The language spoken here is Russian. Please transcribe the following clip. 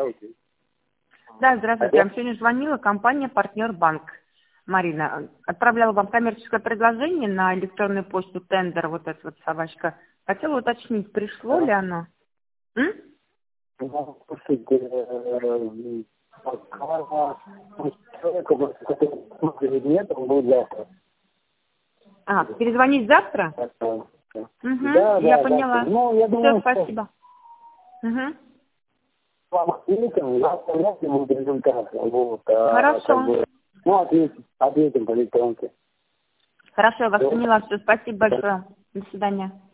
Здравствуйте. Да, здравствуйте. Я вам сегодня звонила, компания «Партнер Банк». Марина, отправляла вам коммерческое предложение на электронную почту тендер, вот эта вот собачка. Хотела уточнить, пришло ли оно? М? Слушайте, человека, который нет, он будет завтра. Перезвонить завтра? Да, Я поняла. Ну, я думаю, Все, спасибо. Угу. вам ответим, завтра вряд ли будет результат. Вот, Хорошо. Ответим по электронке. Хорошо, я вас поняла. Все, спасибо большое. До свидания.